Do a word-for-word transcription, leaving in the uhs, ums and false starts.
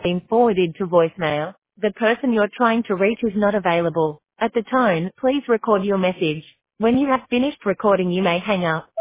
been forwarded to voicemail. The person you're trying to reach is not available. At the tone, please record your message. When you have finished recording, you may hang up.